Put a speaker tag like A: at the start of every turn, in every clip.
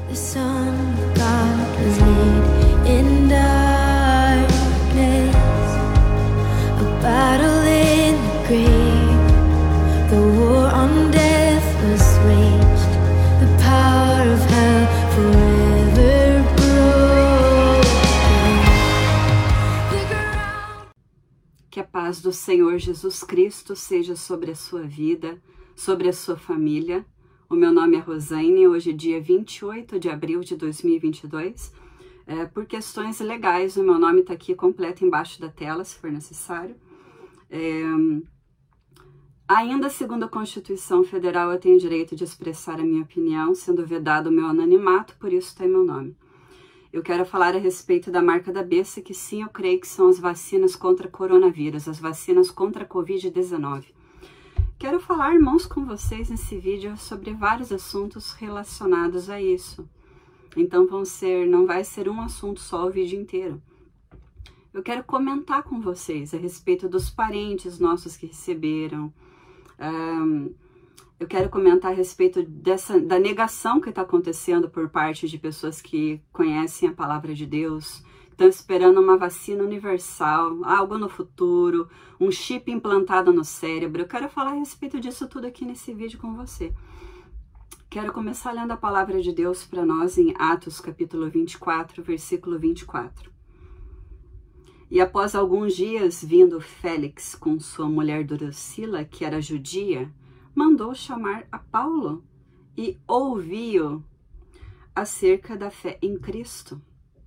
A: The Son of God was laid in darkness, a battle in the grave, the war on death was waged, the power of hell forever broken.
B: Que a paz do Senhor Jesus Cristo seja sobre a sua vida, sobre a sua família. O meu nome é Rosane, hoje é dia 28 de abril de 2022. Por questões legais, o meu nome está aqui completo embaixo da tela, se for necessário. Ainda segundo a Constituição Federal, eu tenho direito de expressar a minha opinião, sendo vedado o meu anonimato, por isso tem meu nome. Eu quero falar a respeito da marca da besta, que sim, eu creio que são as vacinas contra coronavírus, as vacinas contra a Covid-19. Quero falar, irmãos, com vocês nesse vídeo sobre vários assuntos relacionados a isso. Então não vai ser um assunto só o vídeo inteiro. Eu quero comentar com vocês a respeito dos parentes nossos que receberam. Eu quero comentar a respeito da negação que está acontecendo por parte de pessoas que conhecem a palavra de Deus, estão esperando uma vacina universal, algo no futuro, um chip implantado no cérebro. Eu quero falar a respeito disso tudo aqui nesse vídeo com você. Quero começar lendo a palavra de Deus para nós em Atos capítulo 24, versículo 24. E após alguns dias, vindo Félix com sua mulher Drusila, que era judia, mandou chamar a Paulo e ouviu acerca da fé em Cristo.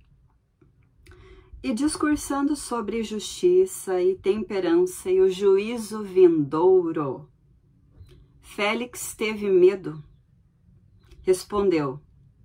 B: E discursando sobre justiça e temperança e o juízo vindouro, Félix teve medo. Respondeu: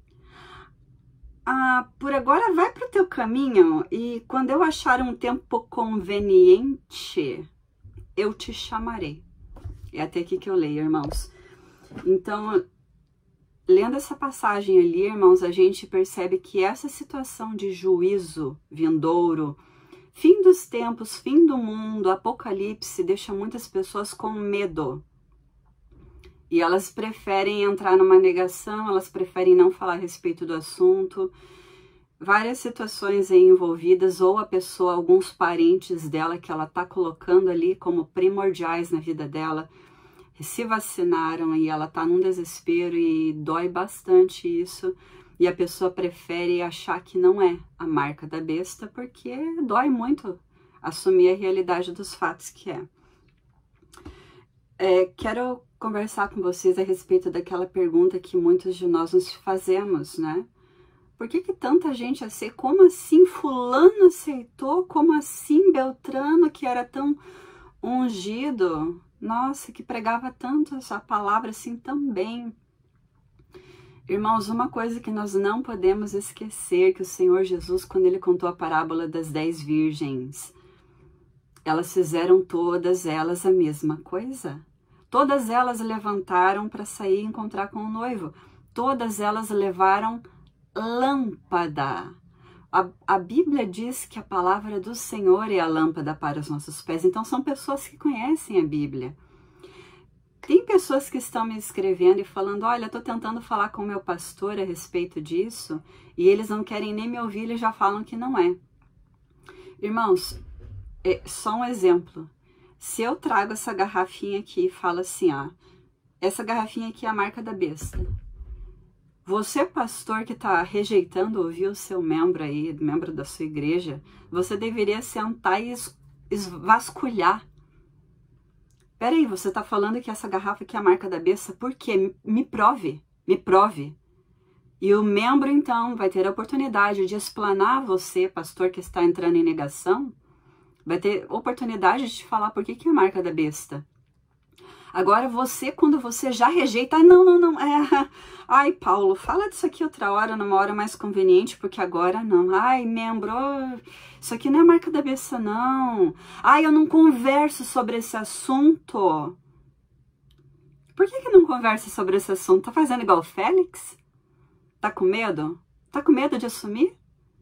B: por agora vai para o teu caminho, e quando eu achar um tempo conveniente, eu te chamarei. É até aqui que eu leio, irmãos. Então, lendo essa passagem ali, irmãos, a gente percebe que essa situação de juízo vindouro, fim dos tempos, fim do mundo, apocalipse, deixa muitas pessoas com medo. E elas preferem entrar numa negação, elas preferem não falar a respeito do assunto. Várias situações aí envolvidas, ou a pessoa, alguns parentes dela que ela tá colocando ali como primordiais na vida dela, se vacinaram e ela tá num desespero e dói bastante isso. E a pessoa prefere achar que não é a marca da besta, porque dói muito assumir a realidade dos fatos que é. Quero conversar com vocês a respeito daquela pergunta que muitos de nós nos fazemos, né? Por que tanta gente aceita? Como assim fulano aceitou? Como assim Beltrano, que era tão ungido, nossa, que pregava tanto essa palavra assim também? Irmãos, uma coisa que nós não podemos esquecer, que o Senhor Jesus, quando ele contou a parábola das 10 virgens, elas fizeram todas elas a mesma coisa. Todas elas levantaram para sair e encontrar com o noivo. Todas elas levaram lâmpada. A Bíblia diz que a palavra do Senhor é a lâmpada para os nossos pés. Então são pessoas que conhecem a Bíblia. Tem pessoas que estão me escrevendo e falando: olha, eu estou tentando falar com o meu pastor a respeito disso e eles não querem nem me ouvir, eles já falam que não é. Irmãos, só um exemplo. Se eu trago essa garrafinha aqui e falo assim, essa garrafinha aqui é a marca da besta. Você, pastor, que está rejeitando ouvir o seu membro aí, membro da sua igreja, você deveria sentar e vasculhar. Peraí, você está falando que essa garrafa aqui é a marca da besta? Por quê? Me prove, me prove. E o membro, então, vai ter a oportunidade de explanar você, pastor, que está entrando em negação, vai ter oportunidade de te falar por que é a marca da besta. Agora você, quando você já rejeita, não, ai, Paulo, fala disso aqui outra hora, numa hora mais conveniente, porque agora não. Ai, membro, isso aqui não é marca da besta, não. Ai, eu não converso sobre esse assunto. Por que não conversa sobre esse assunto? Tá fazendo igual o Félix? Tá com medo? Tá com medo de assumir?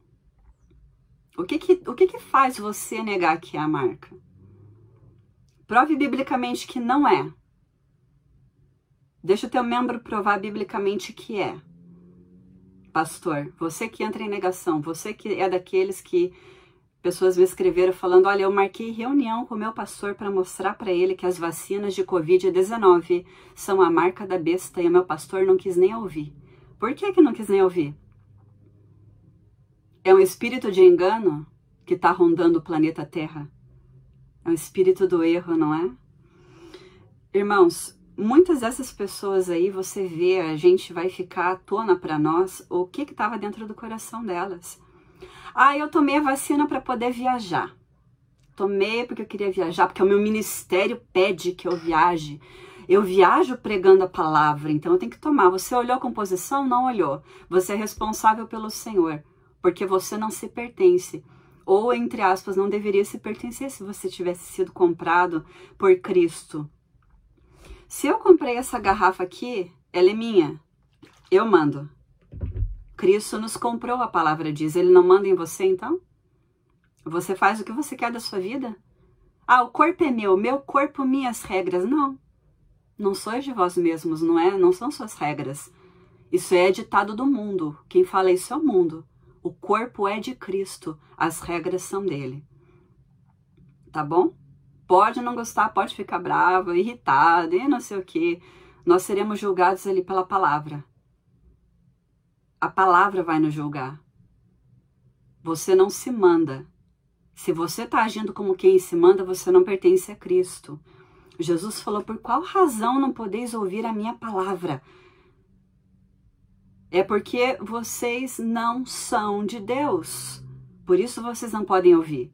B: O que faz você negar que é a marca? Prove biblicamente que não é. Deixa o teu membro provar biblicamente que é. pastor, você que entra em negação, você que é daqueles que pessoas me escreveram falando, olha, eu marquei reunião com o meu pastor para mostrar para ele que as vacinas de Covid-19 são a marca da besta e o meu pastor não quis nem ouvir. Por que não quis nem ouvir? É um espírito de engano que está rondando o planeta Terra. É um espírito do erro, não é? Irmãos, muitas dessas pessoas aí, você vê, a gente vai ficar à tona para nós o que estava dentro do coração delas. Ah, eu tomei a vacina para poder viajar. Tomei porque eu queria viajar, porque o meu ministério pede que eu viaje. Eu viajo pregando a palavra, então eu tenho que tomar. Você olhou a composição? Não olhou. Você é responsável pelo Senhor, porque você não se pertence. Ou, entre aspas, não deveria se pertencer se você tivesse sido comprado por Cristo. Se eu comprei essa garrafa aqui, ela é minha. Eu mando. Cristo nos comprou, a palavra diz. Ele não manda em você, então? Você faz o que você quer da sua vida? Ah, o corpo é meu corpo, minhas regras. Não. Não sois de vós mesmos, não é? Não são suas regras. Isso é ditado do mundo. Quem fala isso é o mundo. O corpo é de Cristo. As regras são dele. Tá bom? Pode não gostar, pode ficar bravo, irritado e não sei o quê. Nós seremos julgados ali pela palavra. A palavra vai nos julgar. Você não se manda. Se você está agindo como quem se manda, você não pertence a Cristo. Jesus falou, por qual razão não podeis ouvir a minha palavra? É porque vocês não são de Deus. Por isso vocês não podem ouvir.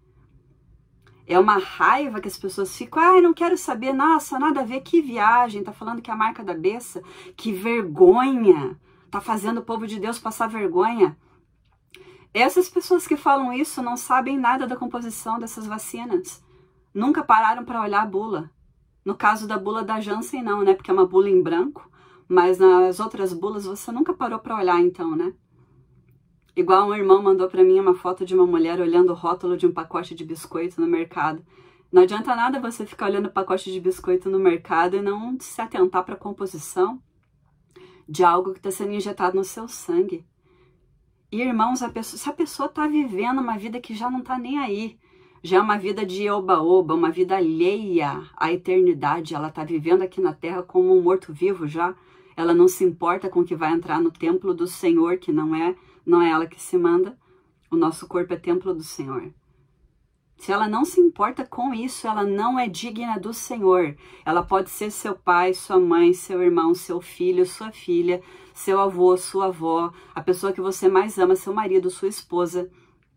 B: É uma raiva que as pessoas ficam, ai, não quero saber, nossa, nada a ver, que viagem, tá falando que é a marca da besta, que vergonha, tá fazendo o povo de Deus passar vergonha. Essas pessoas que falam isso não sabem nada da composição dessas vacinas. Nunca pararam para olhar a bula. No caso da bula da Janssen, não, né? Porque é uma bula em branco. Mas nas outras bulas você nunca parou para olhar, então, né? Igual um irmão mandou para mim uma foto de uma mulher olhando o rótulo de um pacote de biscoito no mercado. Não adianta nada você ficar olhando o pacote de biscoito no mercado e não se atentar para a composição de algo que está sendo injetado no seu sangue. E, irmãos, se a pessoa está vivendo uma vida que já não está nem aí, já é uma vida de oba-oba, uma vida alheia à eternidade, ela está vivendo aqui na terra como um morto-vivo já, ela não se importa com o que vai entrar no templo do Senhor, que não é ela que se manda, o nosso corpo é templo do Senhor. Se ela não se importa com isso, ela não é digna do Senhor. Ela pode ser seu pai, sua mãe, seu irmão, seu filho, sua filha, seu avô, sua avó, a pessoa que você mais ama, seu marido, sua esposa.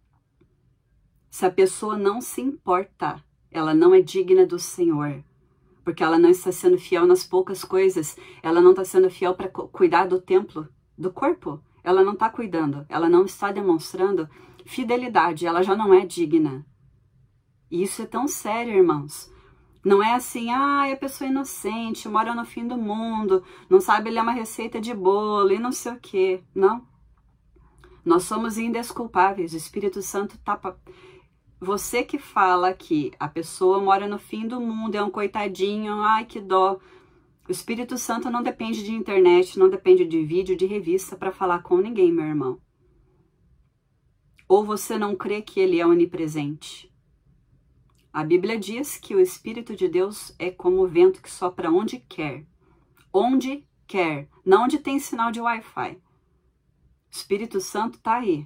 B: Se a pessoa não se importa, ela não é digna do Senhor. Porque ela não está sendo fiel nas poucas coisas. Ela não está sendo fiel para cuidar do templo, do corpo. Ela não está cuidando. Ela não está demonstrando fidelidade. Ela já não é digna. E isso é tão sério, irmãos. Não é assim, a pessoa é inocente, mora no fim do mundo, não sabe ler uma receita de bolo e não sei o quê. Não. Nós somos indesculpáveis. O Espírito Santo tapa... Você que fala que a pessoa mora no fim do mundo, é um coitadinho, ai que dó. O Espírito Santo não depende de internet, não depende de vídeo, de revista para falar com ninguém, meu irmão. Ou você não crê que ele é onipresente? A Bíblia diz que o Espírito de Deus é como o vento que sopra onde quer. Onde quer, não onde tem sinal de Wi-Fi. O Espírito Santo está aí.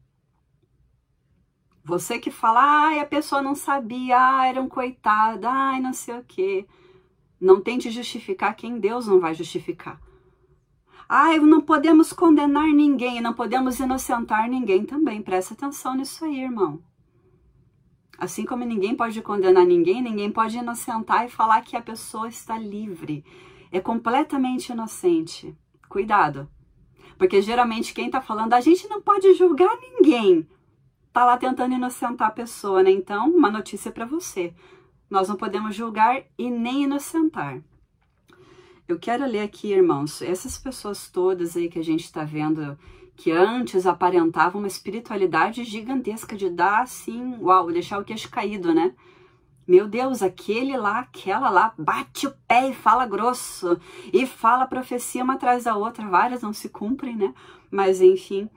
B: Você que fala, ai, a pessoa não sabia, ai, era um coitado, ai, não sei o quê. Não tente justificar quem Deus não vai justificar. Ai, não podemos condenar ninguém, não podemos inocentar ninguém também. Presta atenção nisso aí, irmão. Assim como ninguém pode condenar ninguém, ninguém pode inocentar e falar que a pessoa está livre. É completamente inocente. Cuidado. Porque geralmente quem está falando, a gente não pode julgar ninguém. Tá lá tentando inocentar a pessoa, né? Então, uma notícia para você. Nós não podemos julgar e nem inocentar. Eu quero ler aqui, irmãos, essas pessoas todas aí que a gente está vendo, que antes aparentavam uma espiritualidade gigantesca de dar, assim, uau, deixar o queixo caído, né? Meu Deus, aquele lá, aquela lá, bate o pé e fala grosso, e fala profecia uma atrás da outra, várias não se cumprem, né? Mas enfim,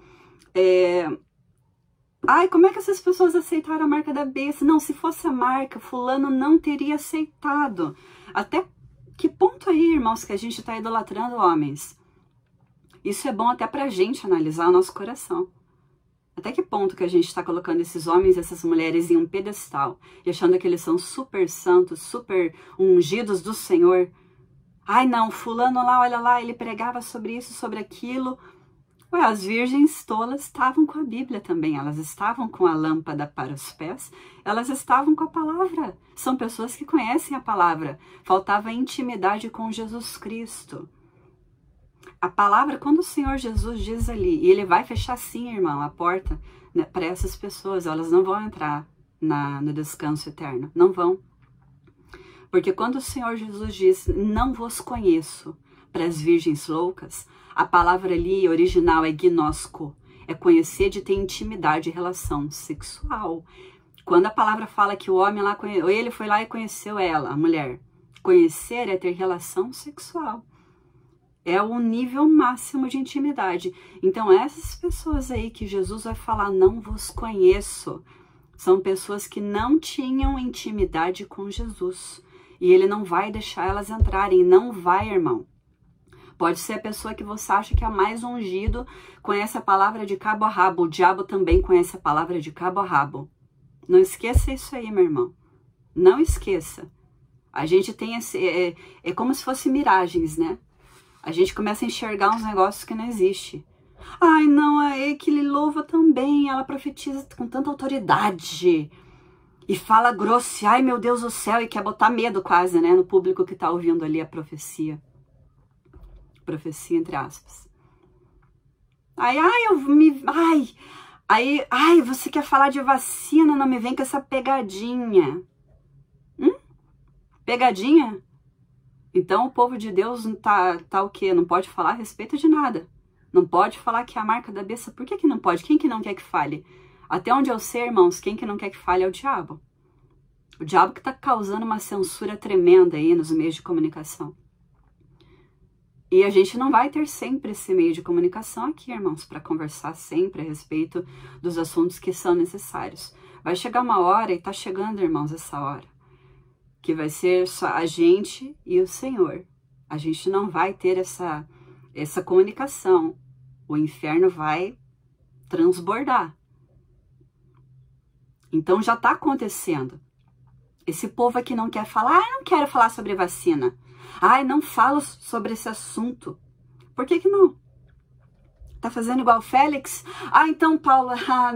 B: ai, como é que essas pessoas aceitaram a marca da besta? Não, se fosse a marca, fulano não teria aceitado. Até que ponto aí, irmãos, que a gente está idolatrando homens? Isso é bom até pra gente analisar o nosso coração. Até que ponto que a gente está colocando esses homens e essas mulheres em um pedestal e achando que eles são super santos, super ungidos do Senhor? Ai não, fulano lá, olha lá, ele pregava sobre isso, sobre aquilo. Ué, as virgens tolas estavam com a Bíblia também, elas estavam com a lâmpada para os pés, elas estavam com a palavra. São pessoas que conhecem a palavra. Faltava intimidade com Jesus Cristo. A palavra, quando o Senhor Jesus diz ali, e ele vai fechar sim, irmão, a porta, né, para essas pessoas, elas não vão entrar no descanso eterno, não vão. Porque quando o Senhor Jesus diz, não vos conheço, para as virgens loucas, a palavra ali original é gnosco, é conhecer de ter intimidade e relação sexual. Quando a palavra fala que o homem lá, ele foi lá e conheceu ela, a mulher, conhecer é ter relação sexual. É o nível máximo de intimidade. Então, essas pessoas aí que Jesus vai falar, não vos conheço, são pessoas que não tinham intimidade com Jesus. E ele não vai deixar elas entrarem, não vai, irmão. Pode ser a pessoa que você acha que é mais ungido, conhece a palavra de cabo a rabo. O diabo também conhece a palavra de cabo a rabo. Não esqueça isso aí, meu irmão. Não esqueça. A gente tem esse... É como se fosse miragens, né? A gente começa a enxergar uns negócios que não existem. Ai, não, é que ele louva também, ela profetiza com tanta autoridade. E fala grosso, ai meu Deus do céu, e quer botar medo quase, né, no público que tá ouvindo ali a profecia. Profecia entre aspas. Ai, você quer falar de vacina, não me vem com essa pegadinha. Pegadinha? Então o povo de Deus tá o quê? Não pode falar a respeito de nada. Não pode falar que é a marca da besta. Por que não pode? Quem que não quer que fale? Até onde eu sei, irmãos, quem que não quer que fale é o diabo. O diabo que tá causando uma censura tremenda aí nos meios de comunicação. E a gente não vai ter sempre esse meio de comunicação aqui, irmãos, para conversar sempre a respeito dos assuntos que são necessários. Vai chegar uma hora, e tá chegando, irmãos, essa hora, que vai ser só a gente e o Senhor. A gente não vai ter essa comunicação. O inferno vai transbordar. Então já está acontecendo. Esse povo aqui não quer falar, não quero falar sobre vacina. Não falo sobre esse assunto. Por que não? Tá fazendo igual o Félix? Então, Paulo,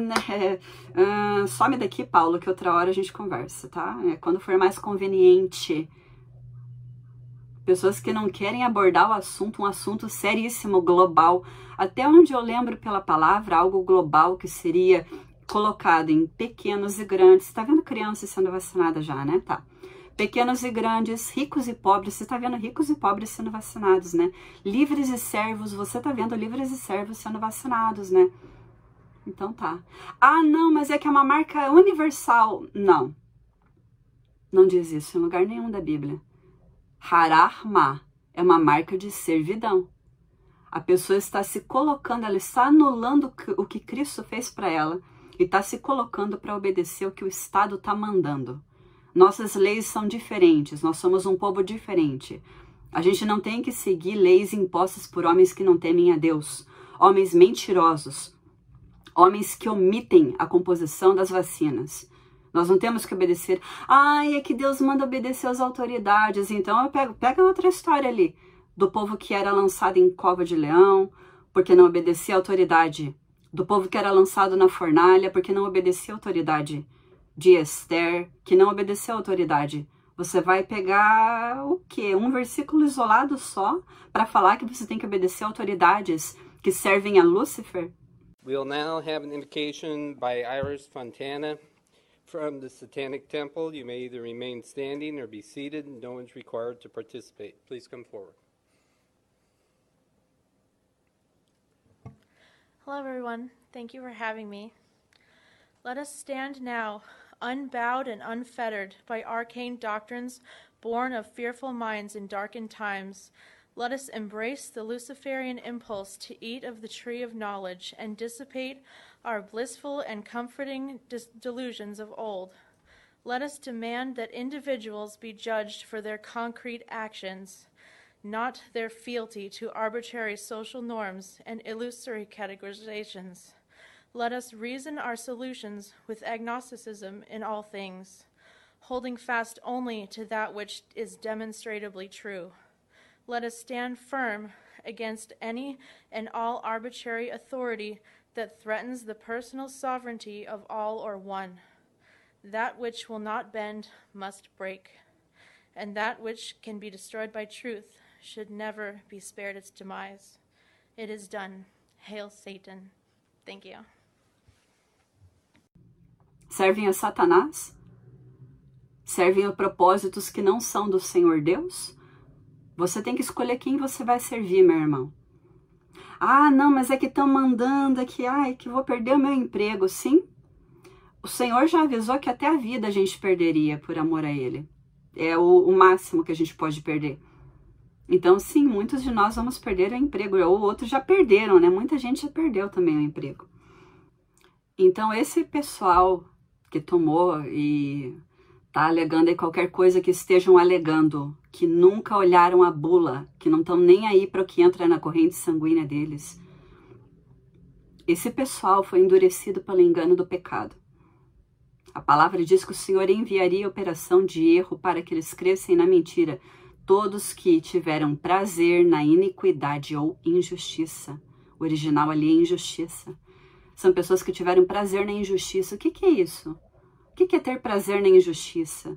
B: some daqui, Paulo, que outra hora a gente conversa, tá? Quando for mais conveniente. Pessoas que não querem abordar o assunto, um assunto seríssimo, global. Até onde eu lembro pela palavra, algo global que seria colocado em pequenos e grandes. Tá vendo crianças sendo vacinadas já, né? Tá. Pequenos e grandes, ricos e pobres, você tá vendo ricos e pobres sendo vacinados, né? Livres e servos, você tá vendo livres e servos sendo vacinados, né? Então tá. Não, mas é que é uma marca universal. Não. Não diz isso em lugar nenhum da Bíblia. Harahma é uma marca de servidão. A pessoa está se colocando, ela está anulando o que Cristo fez para ela e está se colocando para obedecer o que o Estado está mandando. Nossas leis são diferentes, nós somos um povo diferente. A gente não tem que seguir leis impostas por homens que não temem a Deus, homens mentirosos, homens que omitem a composição das vacinas. Nós não temos que obedecer. É que Deus manda obedecer às autoridades. Então pega outra história ali, do povo que era lançado em cova de leão, porque não obedecia à autoridade. Do povo que era lançado na fornalha, porque não obedecia à autoridade. De Esther, que não obedeceu à autoridade. Você vai pegar o quê? Um versículo isolado só para falar que você tem que obedecer a autoridades que servem a Lúcifer?
C: We'll now have an invocation by Iris Fontana from the Satanic Temple. You may either remain standing or be seated. No one's required to participate. Please come forward.
D: Hello everyone. Thank you for having me. Let us stand now unbowed and unfettered by arcane doctrines born of fearful minds in darkened times, let us embrace the Luciferian impulse to eat of the tree of knowledge and dissipate our blissful and comforting delusions of old. Let us demand that individuals be judged for their concrete actions, not their fealty to arbitrary social norms and illusory categorizations. Let us reason our solutions with agnosticism in all things, holding fast only to that which is demonstrably true. Let us stand firm against any and all arbitrary authority that threatens the personal sovereignty of all or one. That which will not bend must break, and that which can be destroyed by truth should never be spared its demise. It is done. Hail Satan. Thank you.
B: Servem a Satanás? Servem a propósitos que não são do Senhor Deus? Você tem que escolher quem você vai servir, meu irmão. Ah, não, mas é que estão mandando aqui, que vou perder o meu emprego. Sim, o Senhor já avisou que até a vida a gente perderia por amor a Ele. É o máximo que a gente pode perder. Então, sim, muitos de nós vamos perder o emprego, ou outros já perderam, né? Muita gente já perdeu também o emprego. Então, esse pessoal que tomou e tá alegando aí qualquer coisa que estejam alegando, que nunca olharam a bula, que não estão nem aí para o que entra na corrente sanguínea deles. Esse pessoal foi endurecido pelo engano do pecado. A palavra diz que o Senhor enviaria operação de erro para que eles crescem na mentira, todos que tiveram prazer na iniquidade ou injustiça. O original ali é injustiça. São pessoas que tiveram prazer na injustiça. O que é isso? O que é ter prazer na injustiça?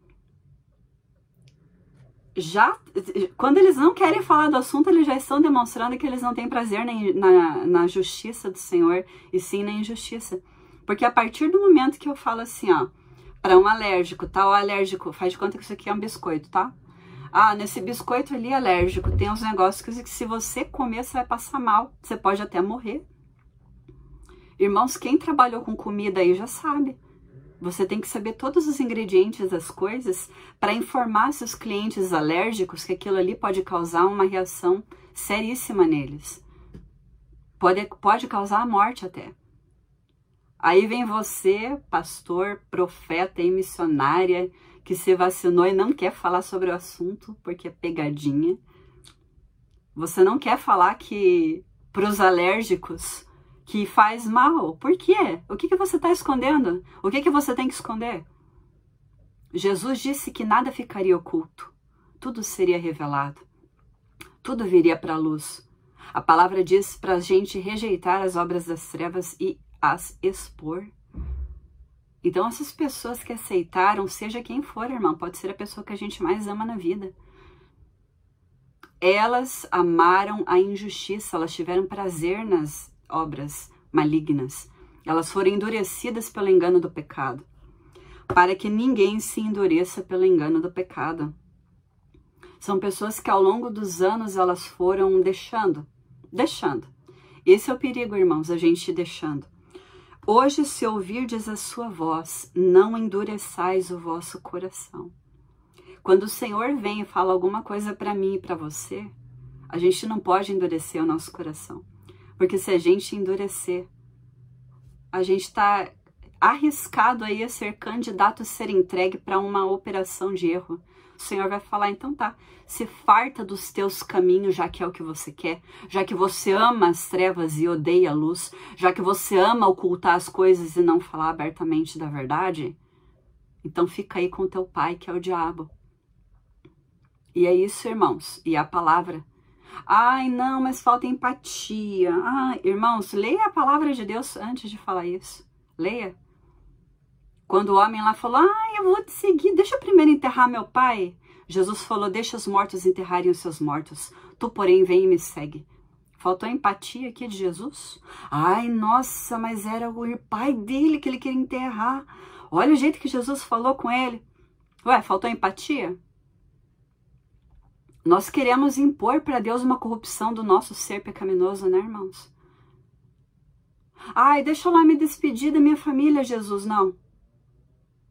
B: Quando eles não querem falar do assunto, eles já estão demonstrando que eles não têm prazer na justiça do Senhor, e sim na injustiça. Porque a partir do momento que eu falo assim, ó, para um alérgico, tá? O alérgico, faz de conta que isso aqui é um biscoito, tá? Ah, nesse biscoito ali alérgico tem uns negócios que se você comer, você vai passar mal. Você pode até morrer. Irmãos, quem trabalhou com comida aí já sabe. Você tem que saber todos os ingredientes das coisas para informar seus clientes alérgicos que aquilo ali pode causar uma reação seríssima neles. Pode causar a morte até. Aí vem você, pastor, profeta e missionária, que se vacinou e não quer falar sobre o assunto, porque é pegadinha. Você não quer falar que para os alérgicos que faz mal. Por quê? O que você está escondendo? O que você tem que esconder? Jesus disse que nada ficaria oculto. Tudo seria revelado. Tudo viria para a luz. A palavra diz para a gente rejeitar as obras das trevas e as expor. Então, essas pessoas que aceitaram, seja quem for, irmão, pode ser a pessoa que a gente mais ama na vida. Elas amaram a injustiça, elas tiveram prazer nas obras malignas. Elas foram endurecidas pelo engano do pecado, para que ninguém se endureça pelo engano do pecado. São pessoas que ao longo dos anos elas foram deixando. Esse é o perigo, irmãos, a gente deixando. Hoje, se ouvirdes a sua voz, não endureçais o vosso coração. Quando o Senhor vem e fala alguma coisa para mim e para você, a gente não pode endurecer o nosso coração. Porque se a gente endurecer, a gente está arriscado aí a ser candidato a ser entregue para uma operação de erro. O Senhor vai falar, então tá, se farta dos teus caminhos, já que é o que você quer, já que você ama as trevas e odeia a luz, já que você ama ocultar as coisas e não falar abertamente da verdade, então fica aí com o teu pai, que é o diabo. E é isso, irmãos, e a palavra. Ai, não, mas falta empatia. Ai, irmãos, leia a palavra de Deus antes de falar isso. Leia. Quando o homem lá falou, eu vou te seguir, deixa eu primeiro enterrar meu pai. Jesus falou, deixa os mortos enterrarem os seus mortos. Tu, porém, vem e me segue. Faltou empatia aqui de Jesus? Ai, nossa, mas era o pai dele que ele queria enterrar. Olha o jeito que Jesus falou com ele. Ué, faltou empatia? Nós queremos impor para Deus uma corrupção do nosso ser pecaminoso, né, irmãos? Ai, deixa eu lá me despedir da minha família, Jesus. Não.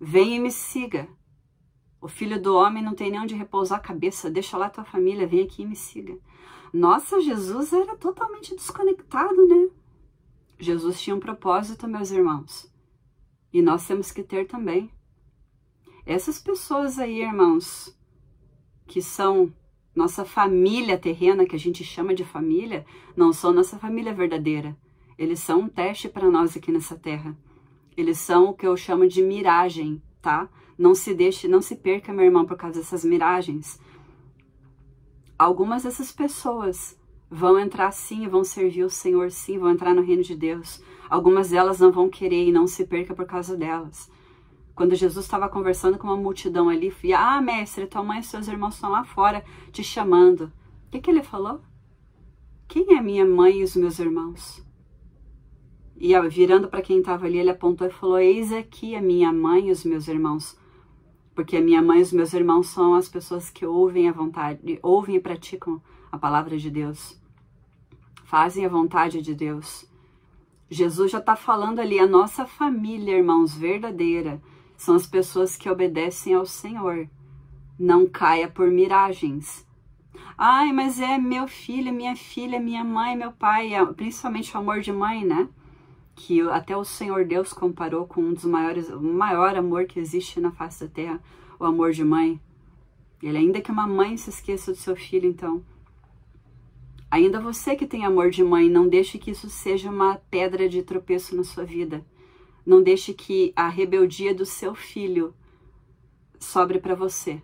B: Vem e me siga. O Filho do Homem não tem nem onde repousar a cabeça. Deixa lá tua família, vem aqui e me siga. Nossa, Jesus era totalmente desconectado, né? Jesus tinha um propósito, meus irmãos. E nós temos que ter também. Essas pessoas aí, irmãos, que são nossa família terrena, que a gente chama de família, não são nossa família verdadeira. Eles são um teste para nós aqui nessa terra. Eles são o que eu chamo de miragem, tá? Não se deixe, não se perca, meu irmão, por causa dessas miragens. Algumas dessas pessoas vão entrar sim, vão servir o Senhor sim, vão entrar no reino de Deus. Algumas delas não vão querer e não se perca por causa delas. Quando Jesus estava conversando com uma multidão ali, mestre, tua mãe e seus irmãos estão lá fora te chamando. O que ele falou? Quem é minha mãe e os meus irmãos? E virando para quem estava ali, ele apontou e falou, eis aqui a minha mãe e os meus irmãos. Porque a minha mãe e os meus irmãos são as pessoas que ouvem a vontade, ouvem e praticam a palavra de Deus. Fazem a vontade de Deus. Jesus já está falando ali, a nossa família, irmãos, verdadeira, são as pessoas que obedecem ao Senhor. Não caia por miragens. Ai, mas é meu filho, minha filha, minha mãe, meu pai, principalmente o amor de mãe, né? Que até o Senhor Deus comparou com um dos maiores, o maior amor que existe na face da terra, o amor de mãe. Ele, ainda que uma mãe se esqueça do seu filho, então. Ainda você que tem amor de mãe, não deixe que isso seja uma pedra de tropeço na sua vida. Não deixe que a rebeldia do seu filho sobre para você.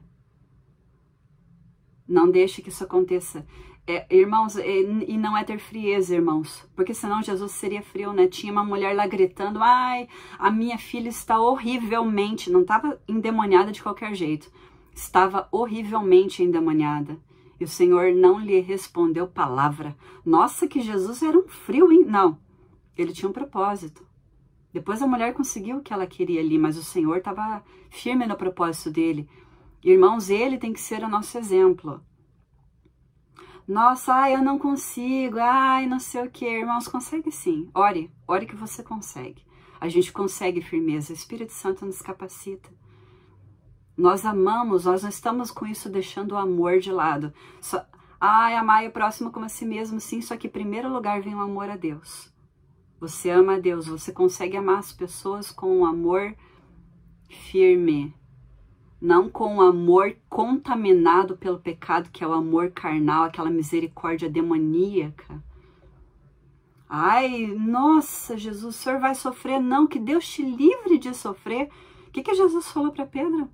B: Não deixe que isso aconteça. Irmãos, e não é ter frieza, irmãos. Porque senão Jesus seria frio, né? Tinha uma mulher lá gritando, ai, a minha filha está horrivelmente, não estava endemoniada de qualquer jeito. Estava horrivelmente endemoniada. E o Senhor não lhe respondeu palavra. Nossa, que Jesus era um frio, hein? Não, ele tinha um propósito. Depois a mulher conseguiu o que ela queria ali, mas o Senhor estava firme no propósito dele. Irmãos, ele tem que ser o nosso exemplo. Nossa, ai, eu não consigo, ai, não sei o que. Irmãos, consegue sim. Ore que você consegue. A gente consegue firmeza. O Espírito Santo nos capacita. Nós amamos, nós não estamos com isso deixando o amor de lado. Amar o próximo como a si mesmo, sim, só que em primeiro lugar vem o amor a Deus. Você ama a Deus, você consegue amar as pessoas com um amor firme. Não com o amor contaminado pelo pecado, que é o amor carnal, aquela misericórdia demoníaca. Ai, nossa, Jesus, o Senhor vai sofrer? Não, que Deus te livre de sofrer. O que Jesus falou para Pedro?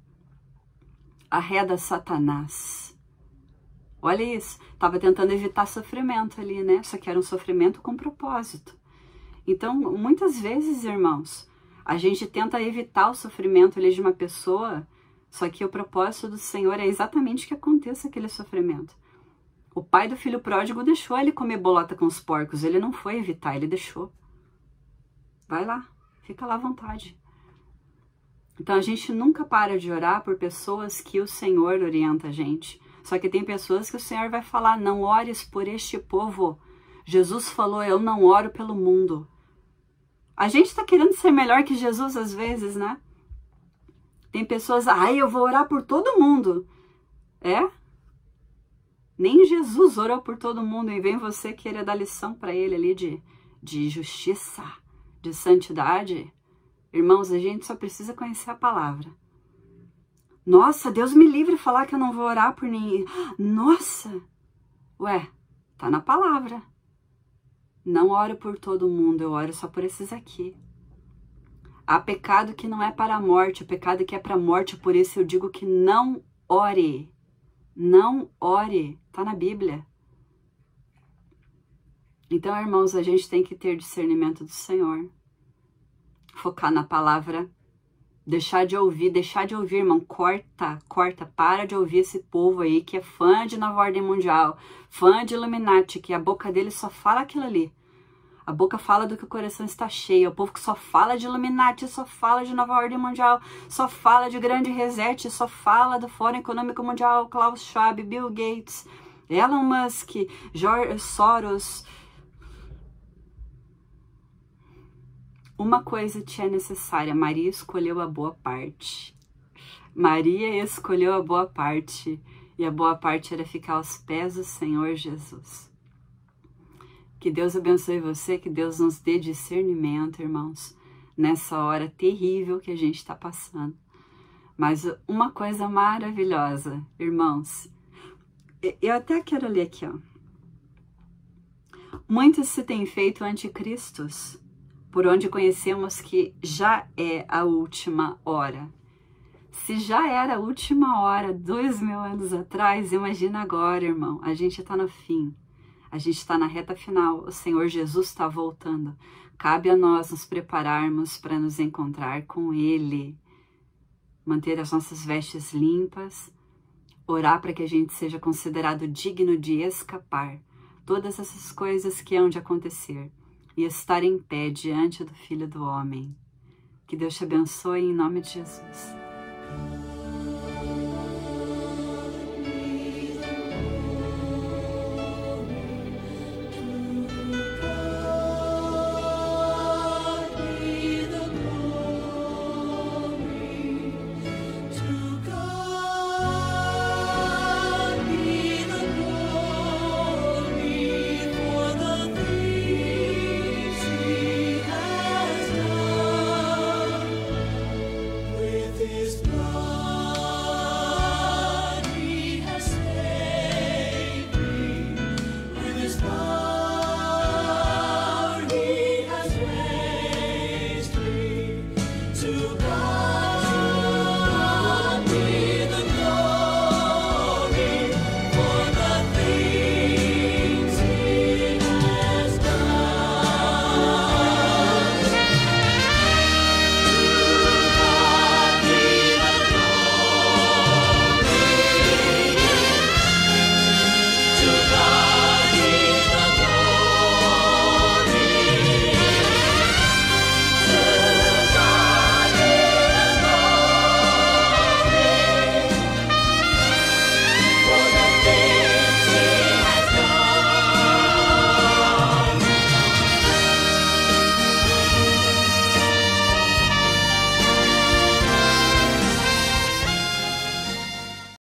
B: Arreda Satanás. Olha isso, estava tentando evitar sofrimento ali, né? Só que era um sofrimento com propósito. Então, muitas vezes, irmãos, a gente tenta evitar o sofrimento ali de uma pessoa, só que o propósito do Senhor é exatamente que aconteça aquele sofrimento. O pai do filho pródigo deixou ele comer bolota com os porcos. Ele não foi evitar, ele deixou. Vai lá, fica lá à vontade. Então a gente nunca para de orar por pessoas que o Senhor orienta a gente. Só que tem pessoas que o Senhor vai falar, não ores por este povo. Jesus falou, eu não oro pelo mundo. A gente está querendo ser melhor que Jesus às vezes, né? Tem pessoas, eu vou orar por todo mundo. Nem Jesus orou por todo mundo e vem você querer dar lição para ele ali de justiça, de santidade. Irmãos, a gente só precisa conhecer a palavra. Nossa, Deus me livre de falar que eu não vou orar por ninguém. Nossa! Ué, tá na palavra. Não oro por todo mundo, eu oro só por esses aqui. Há pecado que não é para a morte, o pecado que é para a morte, por isso eu digo que não ore. Não ore, tá na Bíblia. Então, irmãos, a gente tem que ter discernimento do Senhor. Focar na palavra. Deixar de ouvir, irmão. Corta, para de ouvir esse povo aí que é fã de Nova Ordem Mundial, fã de Illuminati, que a boca dele só fala aquilo ali. A boca fala do que o coração está cheio. O povo que só fala de Illuminati, só fala de Nova Ordem Mundial, só fala de Grande Reset, só fala do Fórum Econômico Mundial, Klaus Schwab, Bill Gates, Elon Musk, George Soros. uma coisa te é necessária. Maria escolheu a boa parte. Maria escolheu a boa parte. E a boa parte era ficar aos pés do Senhor Jesus. Que Deus abençoe você, que Deus nos dê discernimento, irmãos, nessa hora terrível que a gente está passando. Mas uma coisa maravilhosa, irmãos, eu até quero ler aqui, ó. Muitos se têm feito anticristos, por onde conhecemos que já é a última hora. Se já era a última hora 2000 anos atrás, imagina agora, irmão. A gente está no fim. A gente está na reta final. O Senhor Jesus está voltando. Cabe a nós nos prepararmos para nos encontrar com Ele. Manter as nossas vestes limpas. Orar para que a gente seja considerado digno de escapar todas essas coisas que hão de acontecer. E estar em pé diante do Filho do Homem. Que Deus te abençoe em nome de Jesus.